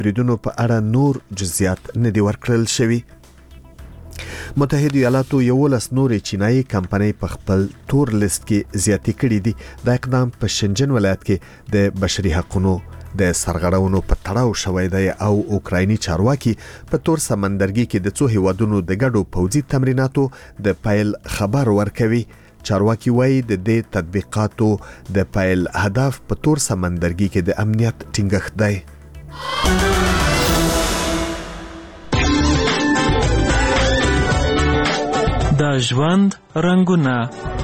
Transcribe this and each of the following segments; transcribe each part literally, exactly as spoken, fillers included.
بریدونو په اړه نور جزئیات نه دي ورکړل شوي. متحده ایالاتو یولس نورې چینایي کمپنۍ په خپل تور لیست کې زیاتې کړې دي. دا اقدام په شنجن ولایت کې د بشري حقوقو د سرغړونو په تړاو شوی دی او اوکرایني چارواکي په تور سمندرګي کې د څو هیوادونو د ګډو پوځي تمریناتو د پیل خبر ورکوي. چارواکي وایي د دې تطبیقاتو د پیل هدف په تور سمندرګي کې د امنیت ټینګښت دی. د ژوند رنګونه.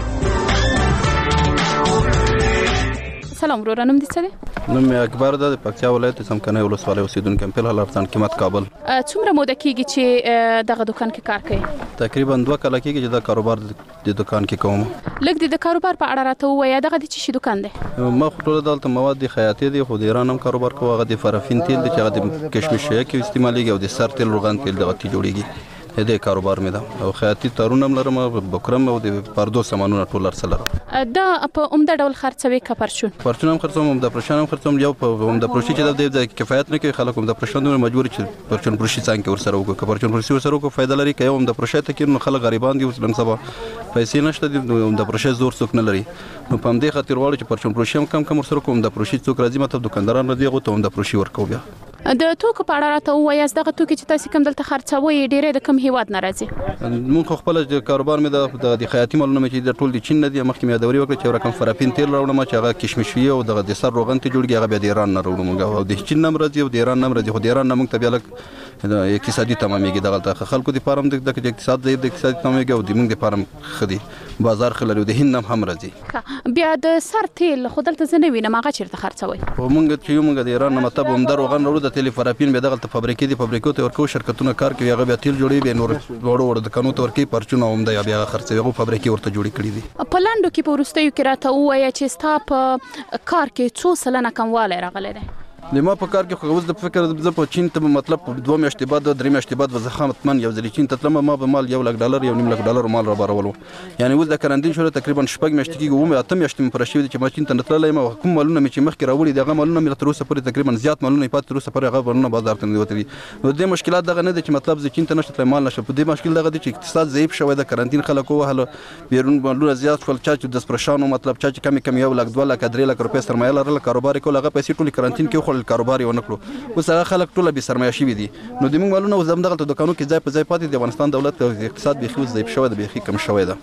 سلام ورور، نوم دې څه دی؟ نوم مې اکبر ده، د پکتیا ولایت څمکنیو ولسوالۍ اوسیدونکی یم. فلحال ارزان قیمت کابل. څومره موده کېږي چې دغه دکان کې کار کوي؟ تقریبا دوه کاله کېږي چې دا کاروبار د دکان کې کوم. لږ د کاروبار په اړه راته ووایه. دغه د څه شي دکان دی؟ ما خو ټوله دلته مواد دي خیاطي دي، خو د ایران هم کاروبار کوم. هغه د فرافین تیل دی چې هغه د کشمشیه کې استعمالېږي او د سر تیل روغن تیل دغه تی جوړېږي. دې کاروبار مې ده او خیاطي تارونه هم لرم، بکرم او د پردو سامانونه ټول ارسل لرم. دا په عمده ډول خرڅوي که پرچون؟ پرچون هم خرڅوم، عمده پرشان هم خرڅوم. یو په عمده پروشي چې د کفایت نه کوي خلک عمده پرشان دومره مجبور چې پرچون پروشي څنګه ورسره وکړو. که پرچون پروشي ورسره وکړو فایده لري، که یو عمده پروشي ته کې نو خلک غریبان دي، اوس نن سبا پیسې نشته دي، عمده پروشي زور څوک نه لري. نو په همدې خاطر غواړو چې پرچون پروشي هم کم کم ورسره وکړو. عمده پروشي څوک راځي مطلب دکانداران راځي هغو ته عمده پروشي ورکوو. بیا د توکو په اړه راته ووایاست. دغه توکي چې تاسو کوم دلته خرڅوئ ډېری د کوم هیواد نه راځي؟ مونږ خو خپل کاروبار مې د خیاطي مالونه مې چې د ټول د چین نه دي. مخکې مې یادوري وکړه چې رقم فرافین تیل راوړم چې هغه کشمشوي او دغه د سر روغن ته جوړږي، هغه بیا د ایران نه راوړم او د چین نه راځي او د ایران نه راځي. خو د ایران نه مونږ ته بیا لږ اقتصادي تمامېږي. دغه خلکو د فارم د اقتصاد ضعیف د اقتصادي تمامېږي او د مونږ د فارم ښه دي، بازار ښه لري او د هند هم راځي. بیا د سر تیل خو دلته زه نه وینم، هغه چېرته خرڅوئ؟ خو مونږ چې یو مونږ د ایران نه مطلب عمده روغن راوړو، د تیل فرافین بیا دغلته فابریکې دي، فابریکو ته ورکوو، شرکتونه کار کوي، هغه بیا تیل جوړوي، بیا نور وړو وړو دکانو ته ورکوي، پرچونه عمده یا بیا خرڅوي، هغه فابریکې ورته جوړې کړي دي. په لنډو کې په وروستیو کې راته ووایه چې ستا په کار کې څو سلنه کموالی راغلی دی؟ د ما په کار کې خو اوس د فکر زه په چین ته مطلب دوه میاشتې بعد درې میاشتې بعد زه خامتمن یو ځل چین ته تلم، ما به مال یو لک ډالر یو نیم لک ډالر مال را بارولو. یعنی اوس د کرنټین شوره تقریبا شپږ میاشتې کېږي، اووه اته میاشتې مې پوره شوي دي چې ما چین ته نه تللی یم. او کوم مالونه مې چې مخکې راوړي دي هغه مالونه مې تر اوسه پورې تقریبا زیات مالونه یې پاتې تر اوسه پورې هغه مالونه بازار ته نه دي وتلي. نو دې مشکلات دغه نه دی چې مطلب زه چین ته نشم تللی مال نشم. په دې مشکل دغه دی چې اقتصاد ضعیف شوی د کرنټین خلک ووهله، بیرون مالونه زیات شول، چا چې د سپرشانو مطلب چا چې کمې کم یو لک دوه لکه درې لکه روپۍ سرمایه لرله، کاروبار یې کول، هغه پیسې ټولې کرنټین کې وخوړل، کاروبار یې ونه کړو. اوس هغه خلک ټول به سرمایه شوي دي. نو د موږ مالونه اوس همدغلته دکانو کې ځای په ځای پاتې دي. افغانستان دولت اقتصاد بیخي اوس ضعیف شوی دی، بیخي کم شوی ده.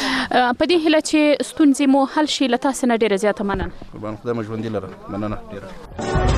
په دې هیله چې ستونزې مو حل شي، له تاسو نه ډېره زیاته مننه. قربان خدای مو ژوندي لره. مننه ډېره.